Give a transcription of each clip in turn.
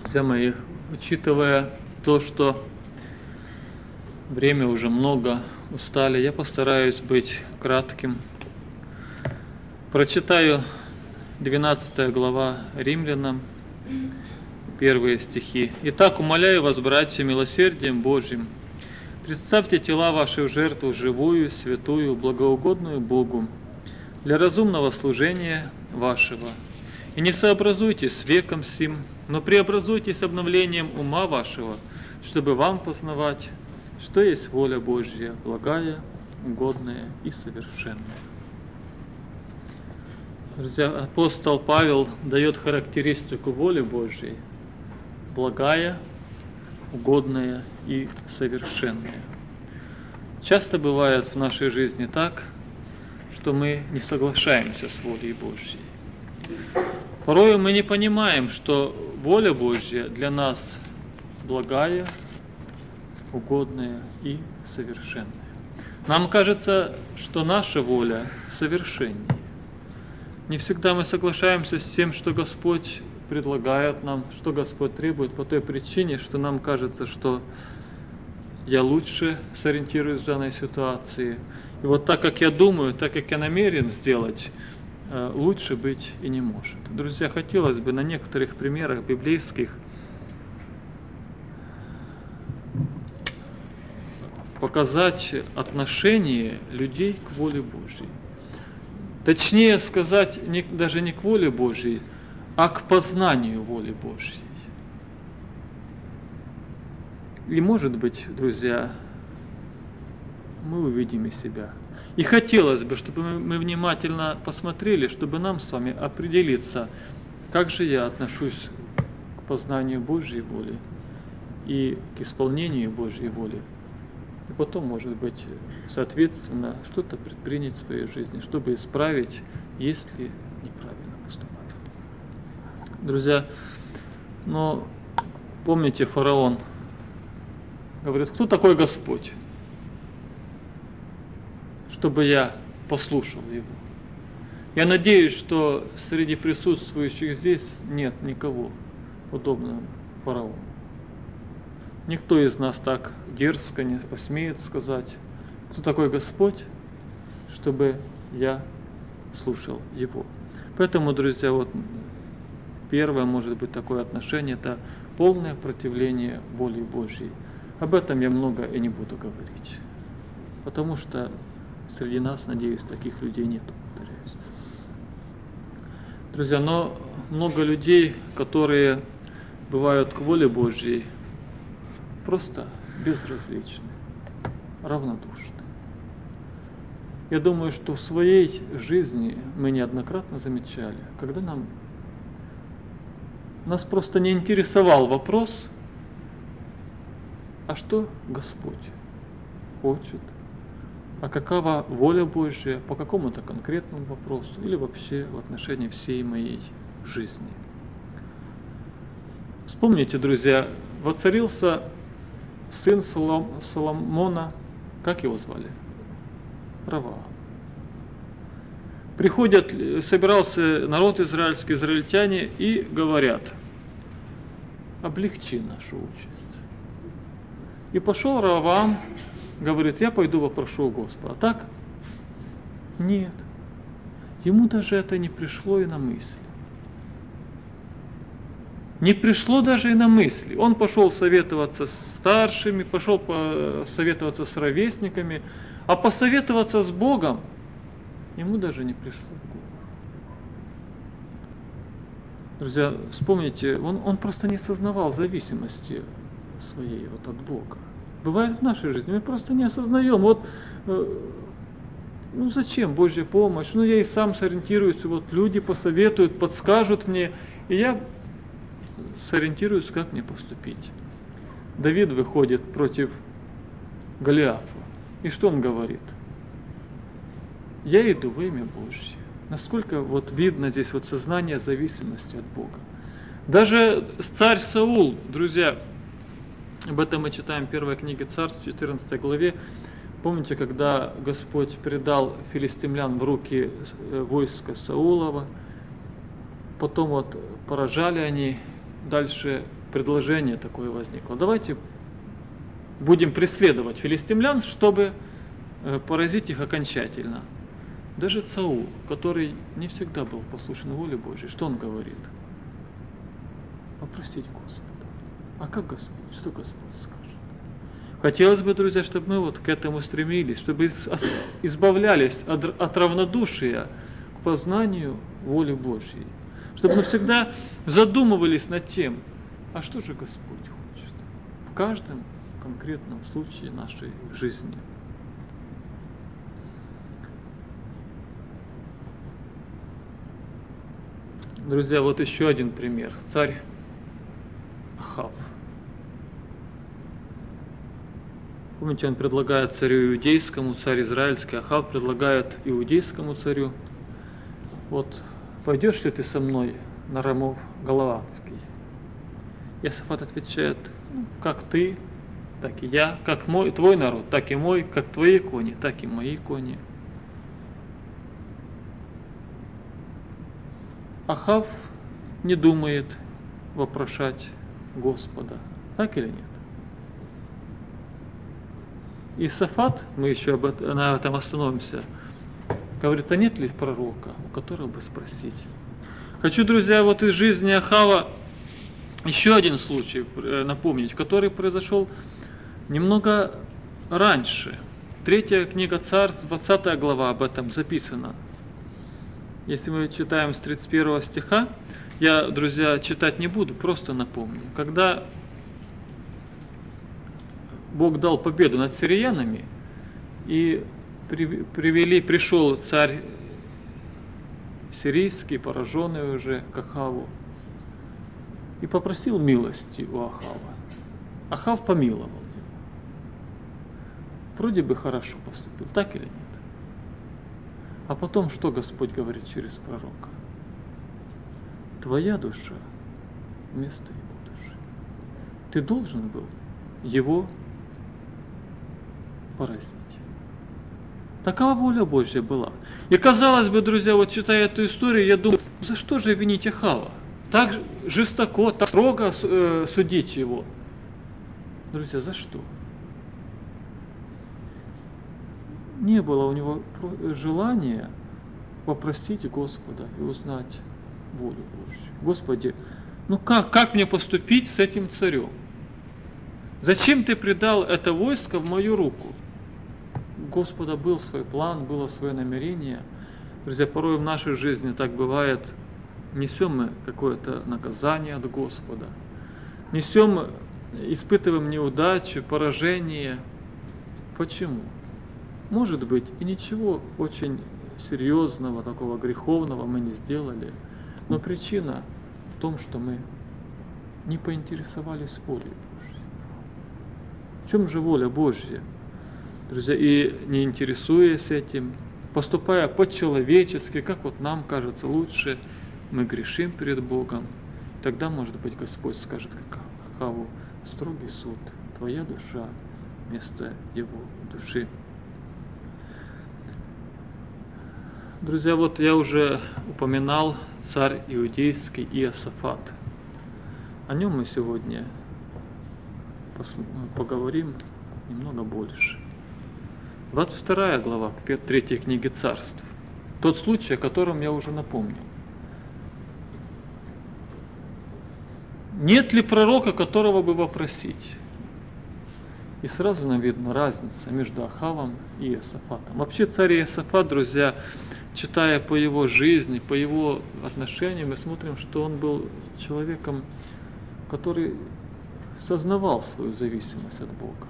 Друзья мои, учитывая то, что время уже много, устали, я постараюсь быть кратким. Прочитаю 12 глава Римлянам, первые стихи. «Итак, умоляю вас, братья, милосердием Божьим, представьте тела ваши в жертву живую, святую, благоугодную Богу, для разумного служения вашего. И не сообразуйтесь с веком сим, но преобразуйтесь обновлением ума вашего, чтобы вам познавать, что есть воля Божья, благая, угодная и совершенная». Друзья, апостол Павел дает характеристику воли Божьей: благая, угодная и совершенная. Часто бывает в нашей жизни так, что мы не соглашаемся с волей Божьей. Порой мы не понимаем, что воля Божья для нас благая, угодная и совершенная. Нам кажется, что наша воля совершеннее. Не всегда мы соглашаемся с тем, что Господь предлагает нам, что Господь требует, по той причине, что нам кажется, что я лучше сориентируюсь в данной ситуации. И вот так, как я думаю, так, как я намерен сделать, лучше быть и не может. Друзья, хотелось бы на некоторых примерах библейских показать отношение людей к воле Божьей. Точнее сказать, даже не к воле Божьей, а к познанию воли Божьей. И может быть, друзья, мы увидим и себя. И хотелось бы, чтобы мы внимательно посмотрели, чтобы нам с вами определиться, как же я отношусь к познанию Божьей воли и к исполнению Божьей воли. И потом, может быть, соответственно, что-то предпринять в своей жизни, чтобы исправить, если неправильно поступать. Друзья, но помните, фараон говорит: кто такой Господь, чтобы я послушал его? Я надеюсь, что среди присутствующих здесь нет никого подобного фараону. Никто из нас так дерзко не посмеет сказать: кто такой Господь, чтобы я слушал Его. Поэтому, друзья, вот первое может быть такое отношение, это полное противление воле Божьей. Об этом я много и не буду говорить, потому что среди нас, надеюсь, таких людей нет, повторяюсь. Друзья, но много людей, которые бывают к воле Божьей, просто безразличны, равнодушны. Я думаю, что в своей жизни мы неоднократно замечали, когда нас просто не интересовал вопрос, а что Господь хочет, а какова воля Божья по какому-то конкретному вопросу или вообще в отношении всей моей жизни. Вспомните, друзья, воцарился сын Соломона, как его звали? Раваам. Собирался народ израильский, израильтяне, и говорят: облегчи нашу участь. И пошел Раваам, говорит: я пойду вопрошу у Господа. А так? Нет. Ему даже это не пришло и на мысль. Не пришло даже и на мысли. Он пошел советоваться с старшими, пошел советоваться с ровесниками, а посоветоваться с Богом ему даже не пришло в голову. Друзья, вспомните, он просто не сознавал зависимости своей от Бога. Бывает в нашей жизни, мы просто не осознаем. Зачем Божья помощь? Я и сам сориентируюсь, люди посоветуют, подскажут мне, и я сориентируюсь, как мне поступить. Давид выходит против Голиафа. И что он говорит? Я иду во имя Божье. Насколько видно здесь сознание зависимости от Бога. Даже царь Саул, друзья, об этом мы читаем в первой книге Царств, 14 главе. Помните, когда Господь предал филистимлян в руки войска Саулова, потом поражали они, дальше предложение такое возникло. Давайте будем преследовать филистимлян, чтобы поразить их окончательно. Даже Саул, который не всегда был послушен воле Божьей, что он говорит? Попросить Господа. А как Господь? Что Господь скажет? Хотелось бы, друзья, чтобы мы вот к этому стремились, чтобы избавлялись от равнодушия к познанию воли Божьей. Чтобы мы всегда задумывались над тем, а что же Господь хочет в каждом конкретном случае нашей жизни. Друзья, вот еще один пример. Царь Ахав. Помните, он предлагает царю иудейскому, царь израильский, Ахав предлагает иудейскому царю: вот пойдешь ли ты со мной на Рамов Галаадский? Иосафат отвечает: как ты, так и я, как твой народ, так и мой, как твои кони, так и мои кони. Ахав не думает вопрошать Господа, так или нет? Иосафат, мы еще на этом остановимся, говорит: а нет ли пророка, у которого бы спросить? Хочу, друзья, вот из жизни Ахава еще один случай напомнить, который произошел немного раньше. 3 книга Царств, 20 глава об этом записано. Если мы читаем с 31 стиха, я, друзья, читать не буду, просто напомню. Когда Бог дал победу над сириянами, и пришел царь сирийский, пораженный уже, к Ахаву, и попросил милости у Ахава. Ахав помиловал его. Вроде бы хорошо поступил, так или нет? А потом что Господь говорит через пророка? Твоя душа вместо его души. Ты должен был его поразить. Такова воля Божья была. И казалось бы, друзья, вот читая эту историю, я думаю, за что же винить Ахава? Так жестоко, так строго судить его. Друзья, за что? Не было у него желания попросить Господа и узнать волю Божью. Господи, как мне поступить с этим царем? Зачем ты предал это войско в мою руку? У Господа был свой план, было свое намерение. Друзья, порой в нашей жизни так бывает. Несем мы какое-то наказание от Господа. Испытываем неудачу, поражение. Почему? Может быть, и ничего очень серьезного, такого греховного мы не сделали. Но причина в том, что мы не поинтересовались волей Божьей. В чем же воля Божья? Друзья, и не интересуясь этим, поступая по-человечески, как вот нам кажется лучше, мы грешим перед Богом. Тогда, может быть, Господь скажет Ахаву: строгий суд, твоя душа вместо его души. Друзья, вот я уже упоминал царь иудейский Иосафат. О нем мы сегодня поговорим немного больше. 22 глава 3 книги Царств. Тот случай, о котором я уже напомнил. Нет ли пророка, которого бы вопросить? И сразу нам видна разница между Ахавом и Иосафатом. Вообще царь Иосафат, друзья, читая по его жизни, по его отношениям, мы смотрим, что он был человеком, который сознавал свою зависимость от Бога.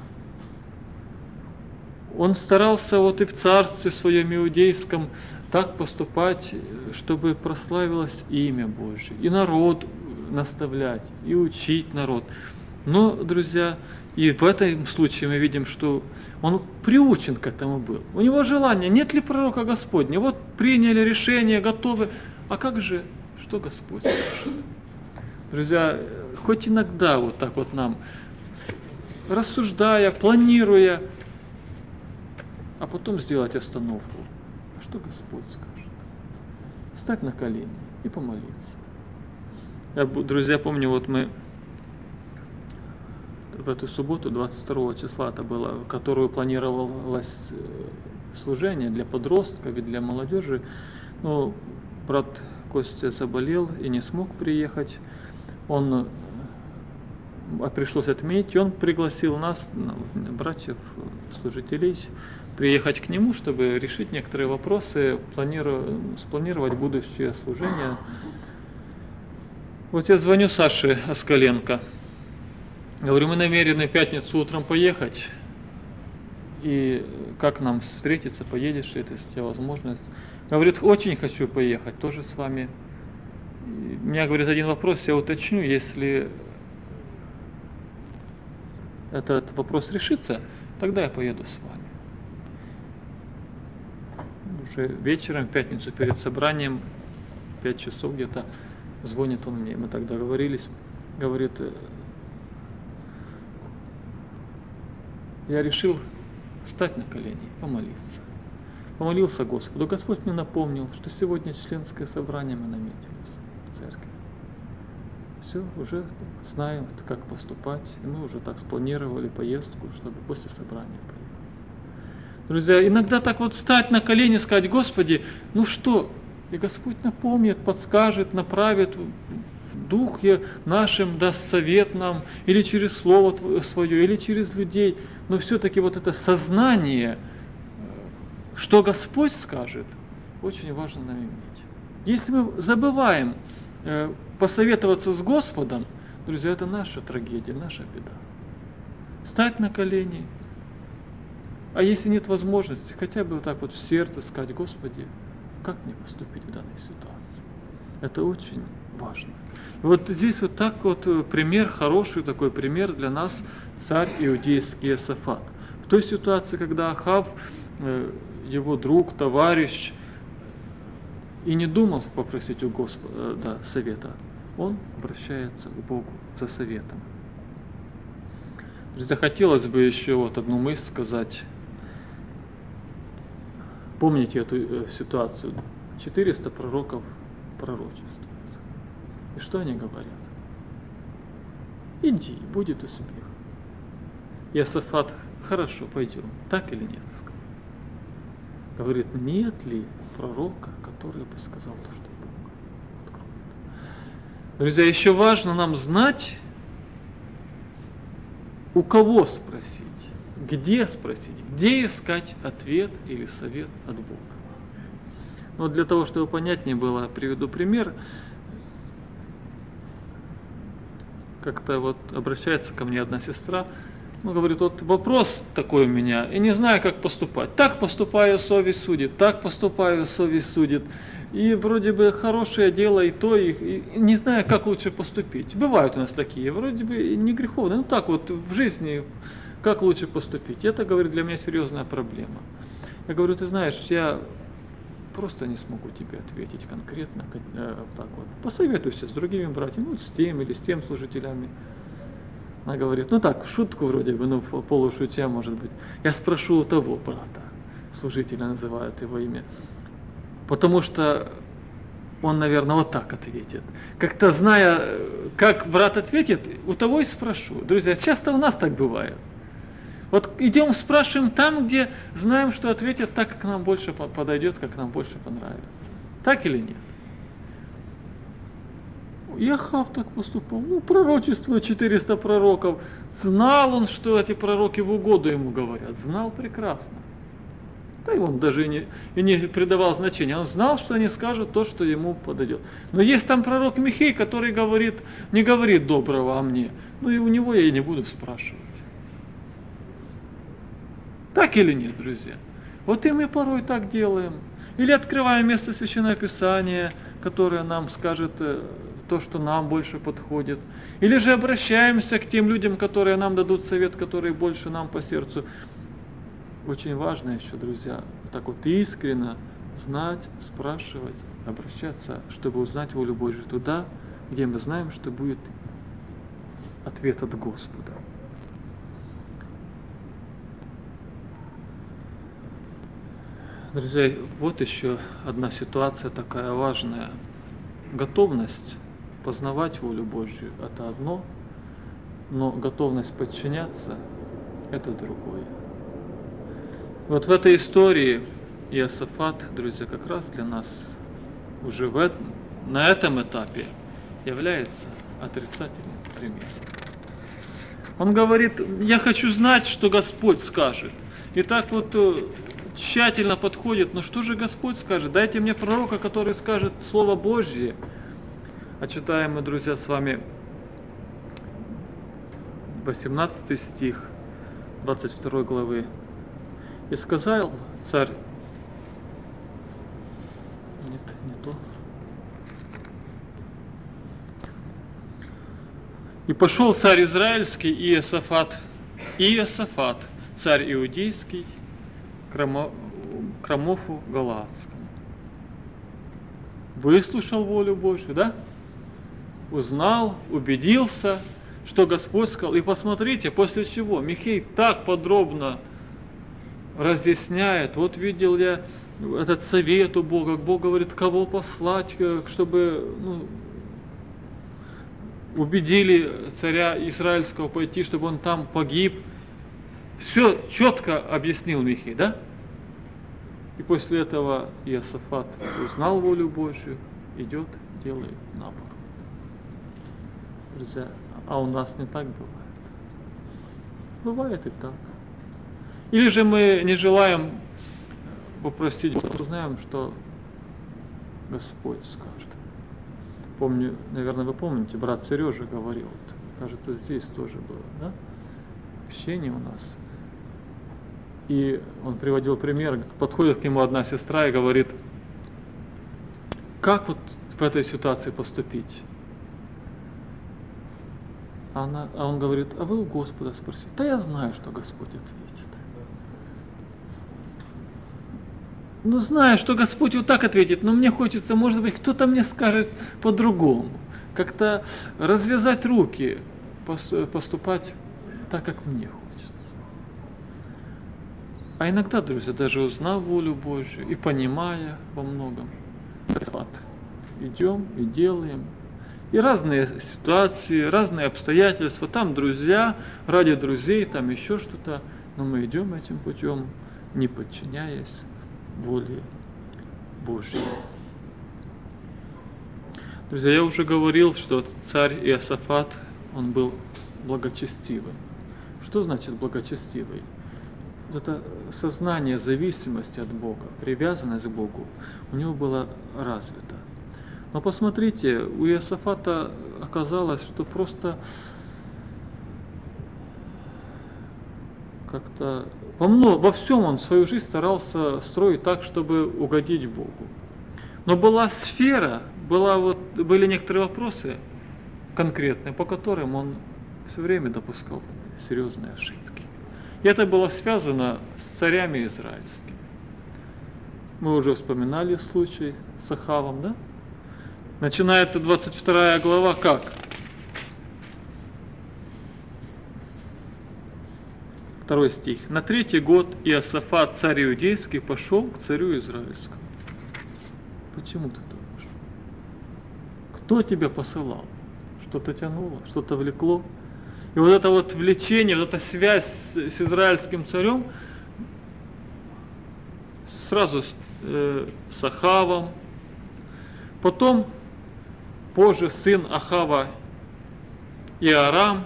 Он старался вот и в царстве своем иудейском так поступать, чтобы прославилось имя Божие, и народ наставлять, и учить народ. Но, друзья, и в этом случае мы видим, что он приучен к этому был. У него желание, нет ли пророка Господня? Вот приняли решение, готовы. А как же, что Господь скажет? Друзья, хоть иногда вот так вот нам, рассуждая, планируя, а потом сделать остановку. А что Господь скажет? Встать на колени и помолиться. Я, друзья, помню, вот мы в эту субботу, 22 числа это было, которую планировалось служение для подростков и для молодежи. Но брат Костя заболел и не смог приехать. Пришлось отменить, и он пригласил нас, братьев, служителей, приехать к нему, чтобы решить некоторые вопросы, спланировать будущее служение. Вот я звоню Саше Оскаленко, говорю, мы намерены в пятницу утром поехать, и как нам встретиться, поедешь, это есть у тебя возможность. Говорит, очень хочу поехать, тоже с вами. У меня, говорит, один вопрос, я уточню, если этот вопрос решится, тогда я поеду с вами. Уже вечером, в пятницу перед собранием, 5 часов где-то, звонит он мне, мы тогда договорились, говорит, я решил встать на колени, помолиться. Помолился Господу. Господь мне напомнил, что сегодня членское собрание мы наметили в церкви. Все, уже знаем, как поступать, и мы уже так спланировали поездку, чтобы после собрания поехать. Друзья, иногда так вот встать на колени и сказать, Господи, ну что? И Господь напомнит, подскажет, направит, Дух нашим даст совет нам, или через Слово Свое, или через людей. Но все-таки вот это сознание, что Господь скажет, очень важно нам иметь. Если мы забываем посоветоваться с Господом, друзья, это наша трагедия, наша беда. Встать на колени, а если нет возможности, хотя бы вот так вот в сердце сказать, Господи, как мне поступить в данной ситуации? Это очень важно. И вот здесь вот так вот пример, хороший такой пример для нас, царь иудейский Иосафат. В той ситуации, когда Ахав, его друг, товарищ, и не думал попросить у Господа совета, он обращается к Богу за советом. Друзья, хотелось бы еще вот одну мысль сказать. Помните эту ситуацию? 400 пророков пророчествуют. И что они говорят? Иди, будет успех. Иосафат, хорошо, пойдем. Так или нет? Говорит, нет ли пророка, который бы сказал то, что Бог откроет. Друзья, еще важно нам знать, у кого спросить, где спросить, где искать ответ или совет от Бога. Но для того, чтобы понятнее было, приведу пример. Как-то вот обращается ко мне одна сестра, говорит, вот вопрос такой у меня, и не знаю, как поступать. Так поступаю, совесть судит, так поступаю, совесть судит. И вроде бы хорошее дело и то, и не знаю, как лучше поступить. Бывают у нас такие, вроде бы не греховные, ну так вот в жизни, как лучше поступить. Это, говорит, для меня серьезная проблема. Я говорю, ты знаешь, я просто не смогу тебе ответить конкретно, так вот. Посоветуйся с другими братьями, ну, с тем или с тем служителями. Она говорит, ну так, в шутку вроде бы, ну полушутя может быть. Я спрошу у того брата, служителя называют его имя, потому что он, наверное, вот так ответит. Как-то зная, как брат ответит, у того и спрошу. Друзья, часто у нас так бывает. Вот идем, спрашиваем там, где знаем, что ответят так, как нам больше подойдет, как нам больше понравится. Так или нет? И Ахав так поступал. Ну, пророчествует 400 пророков. Знал он, что эти пророки в угоду ему говорят. Знал прекрасно. Да и он даже и не придавал значения. Он знал, что они скажут то, что ему подойдет. Но есть там пророк Михей, который говорит, не говорит доброго о мне. Ну и у него я и не буду спрашивать. Так или нет, друзья? Вот и мы порой так делаем. Или открываем место Священного Писания, которое нам скажет то, что нам больше подходит. Или же обращаемся к тем людям, которые нам дадут совет, который больше нам по сердцу. Очень важно еще, друзья, так вот искренне знать, спрашивать, обращаться, чтобы узнать волю Божию туда, где мы знаем, что будет ответ от Господа. Друзья, вот еще одна ситуация такая важная. Готовность познавать волю Божью – это одно, но готовность подчиняться – это другое. Вот в этой истории Иосафат, друзья, как раз для нас уже на этом этапе является отрицательным примером. Он говорит: я хочу знать, что Господь скажет. И так вот тщательно подходит: ну что же Господь скажет? Дайте мне пророка, который скажет Слово Божье. А читаем мы, друзья, с вами 18 стих 22 главы. И сказал царь... Нет, не то. И пошел царь израильский Иосафат, царь иудейский, к Рамофу Галаадскому. Выслушал волю Божью, да? Узнал, убедился, что Господь сказал. И посмотрите, после чего Михей так подробно разъясняет: вот видел я этот совет у Бога, Бог говорит, кого послать, чтобы убедили царя израильского пойти, чтобы он там погиб. Все четко объяснил Михей, да? И после этого Иосафат узнал волю Божью, идет, делает наоборот. Друзья, а у нас не так бывает. Бывает и так. Или же мы не желаем попросить, знаем, что Господь скажет. Помню, наверное, вы помните, брат Сережа говорил, кажется, здесь тоже было, да? Общение у нас. И он приводил пример, подходит к нему одна сестра и говорит: как вот в этой ситуации поступить? А он говорит: а вы у Господа спросите. Да я знаю, что Господь ответит. Ну, знаю, что Господь вот так ответит, но мне хочется, может быть, кто-то мне скажет по-другому. Как-то развязать руки, поступать так, как мне хочется. А иногда, друзья, даже узнав волю Божью и понимая во многом, идем и делаем. И разные ситуации, разные обстоятельства, там друзья, ради друзей, там еще что-то, но мы идем этим путем, не подчиняясь воле Божьей. Друзья, я уже говорил, что царь Иосафат, он был благочестивым. Что значит благочестивый? Вот это сознание зависимости от Бога, привязанность к Богу у него была развита. Но посмотрите, у Иосафата оказалось, что просто как-то во всем он свою жизнь старался строить так, чтобы угодить Богу. Но была сфера, были некоторые вопросы конкретные, по которым он все время допускал серьезные ошибки. И это было связано с царями израильскими. Мы уже вспоминали случай с Ахавом, да? Начинается 22 глава как? 2 стих. На 3-й год Иосафат, царь иудейский, пошел к царю израильскому. Почему ты думаешь? Кто тебя посылал? Что-то тянуло, что-то влекло? И вот это вот влечение, вот эта связь с израильским царем сразу с Ахавом. Потом, позже, сын Ахава Иорам.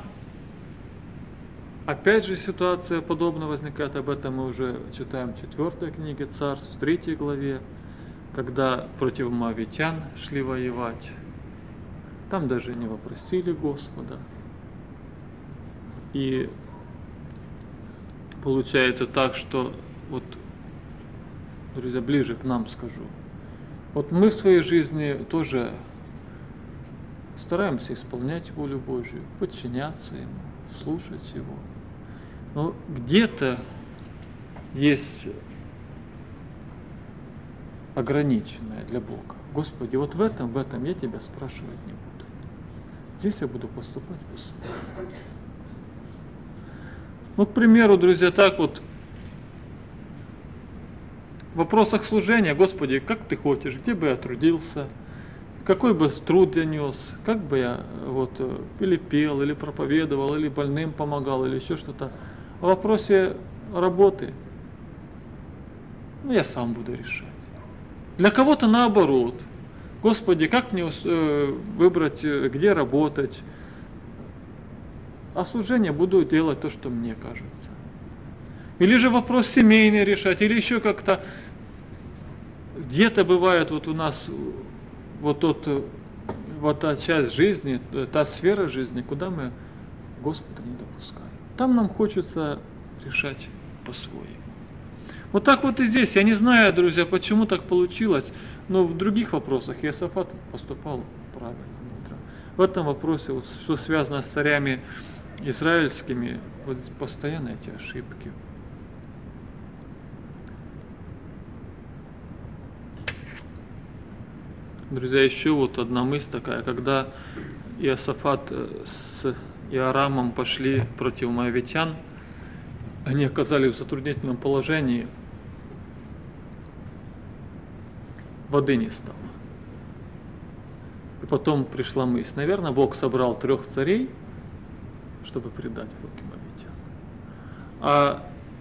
Опять же ситуация подобная возникает, об этом мы уже читаем в 4 книге Царств, в 3 главе, когда против моавитян шли воевать. Там даже не вопросили Господа. И получается так, что вот, друзья, ближе к нам скажу. Вот мы в своей жизни тоже стараемся исполнять волю Божью, подчиняться Ему, слушать Его. Но где-то есть ограниченное для Бога. Господи, вот в этом я Тебя спрашивать не буду. Здесь я буду поступать по-своему. Ну, к примеру, друзья, так вот, в вопросах служения: Господи, как Ты хочешь, где бы я трудился, какой бы труд я нес, как бы я или пел, или проповедовал, или больным помогал, или еще что-то. В вопросе работы я сам буду решать. Для кого-то наоборот. Господи, как мне выбрать, где работать? А служение буду делать то, что мне кажется. Или же вопрос семейный решать, или еще как-то. Где-то бывает у нас та часть жизни, та сфера жизни, куда мы Господа не допускаем. Там нам хочется решать по-своему. Вот так вот и здесь. Я не знаю, друзья, почему так получилось, но в других вопросах Иосафат поступал правильно, мудро. В этом вопросе, что связано с царями израильскими, постоянно эти ошибки. Друзья, еще одна мысль такая, когда Иосафат с Иорамом пошли против моавитян, они оказались в затруднительном положении, воды не стало. И потом пришла мысль, наверное, Бог собрал 3 царей, чтобы предать в руки моавитян.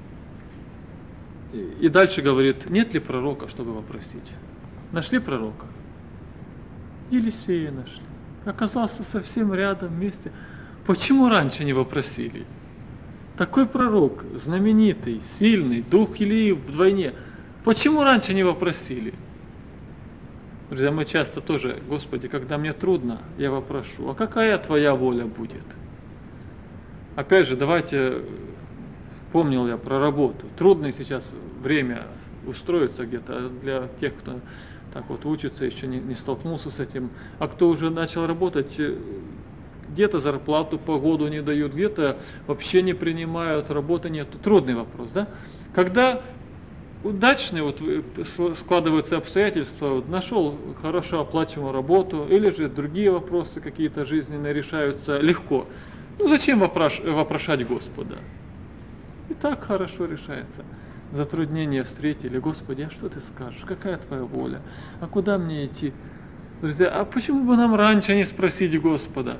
И дальше говорит, нет ли пророка, чтобы вопросить? Нашли пророка? Елисея нашли. Оказался совсем рядом вместе. Почему раньше не вопросили? Такой пророк, знаменитый, сильный, дух Илии вдвойне. Почему раньше не вопросили? Друзья, мы часто тоже, Господи, когда мне трудно, я вопрошу, а какая Твоя воля будет? Опять же, помнил я про работу. Трудное сейчас время устроиться где-то для тех, кто так учится, еще не столкнулся с этим. А кто уже начал работать, где-то зарплату по году не дают, где-то вообще не принимают, работы нет. Трудный вопрос, да? Когда удачные складываются обстоятельства, нашел хорошо оплачиваемую работу, или же другие вопросы какие-то жизненные решаются легко. Зачем вопрошать Господа? И так хорошо решается. Затруднения встретили, Господи, а что Ты скажешь? Какая Твоя воля? А куда мне идти? Друзья, а почему бы нам раньше не спросить Господа?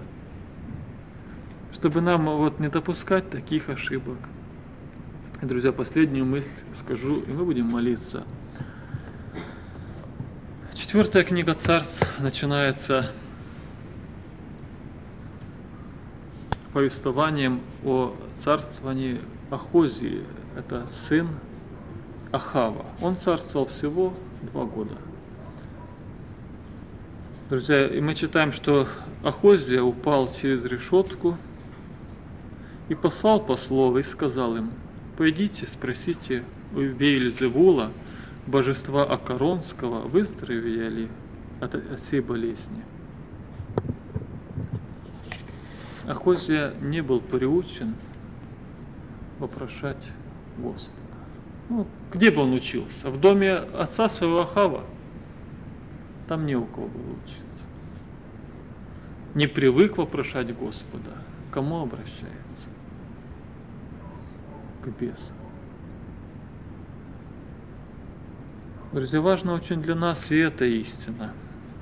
Чтобы нам не допускать таких ошибок. И, друзья, последнюю мысль скажу, и мы будем молиться. 4 книга Царств начинается повествованием о царствовании Ахозии. Это сын Ахава. Он царствовал всего 2 года. Друзья, и мы читаем, что Ахозия упал через решетку и послал послов и сказал им: «Пойдите, спросите у Веельзевула, божества Акаронского, выздоровел ли от сей болезни». Ахозия не был приучен вопрошать Господа. Где бы он учился? В доме отца своего Ахава? Там не у кого было учиться. Не привык вопрошать Господа. К кому обращается? К бесам. Друзья, важно очень для нас и эта истина.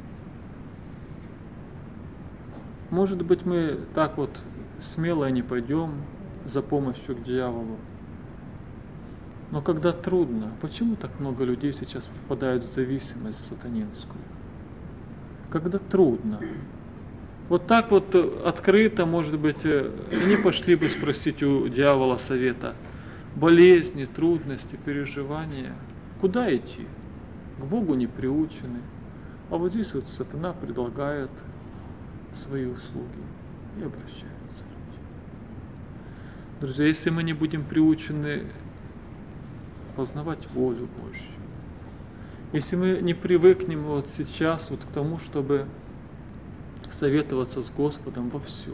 Может быть, мы так смело не пойдем за помощью к дьяволу. Но когда трудно, почему так много людей сейчас попадают в зависимость сатанинскую? Когда трудно. Так открыто, может быть, они пошли бы спросить у дьявола совета. Болезни, трудности, переживания. Куда идти? К Богу не приучены. А здесь сатана предлагает свои услуги и обращаются люди. Друзья, если мы не будем приучены познавать волю Божью, если мы не привыкнем сейчас к тому, чтобы советоваться с Господом во всем,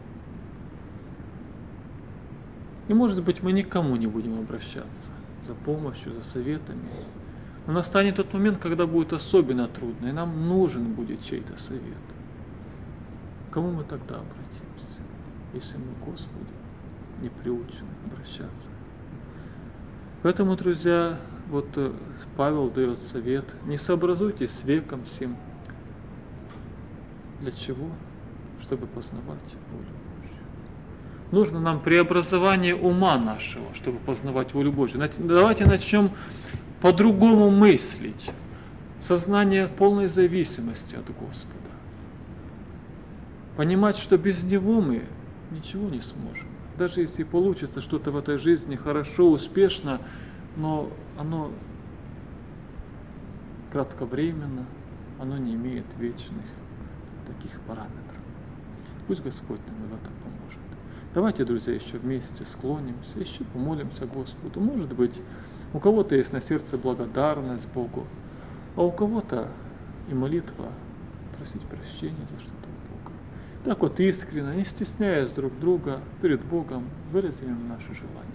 и, может быть, мы никому не будем обращаться за помощью, за советами, но настанет тот момент, когда будет особенно трудно, и нам нужен будет чей-то совет. К кому мы тогда обратимся, если мы к Господу не приучены обращаться? Поэтому, друзья, Павел дает совет: не сообразуйтесь с веком сим, Для чего? Чтобы познавать волю Божью. Нужно нам преобразование ума нашего, чтобы познавать волю Божью. Давайте начнем по-другому мыслить. Сознание полной зависимости от Господа. Понимать, что без Него мы ничего не сможем. Даже если получится что-то в этой жизни хорошо, успешно, но оно кратковременно, оно не имеет вечных таких параметров. Пусть Господь нам в этом поможет. Давайте, друзья, еще вместе склонимся, еще помолимся Господу. Может быть, у кого-то есть на сердце благодарность Богу, а у кого-то и молитва просить прощения за что-то у Бога. Так вот искренне, не стесняясь друг друга, перед Богом, выразим им наши желания.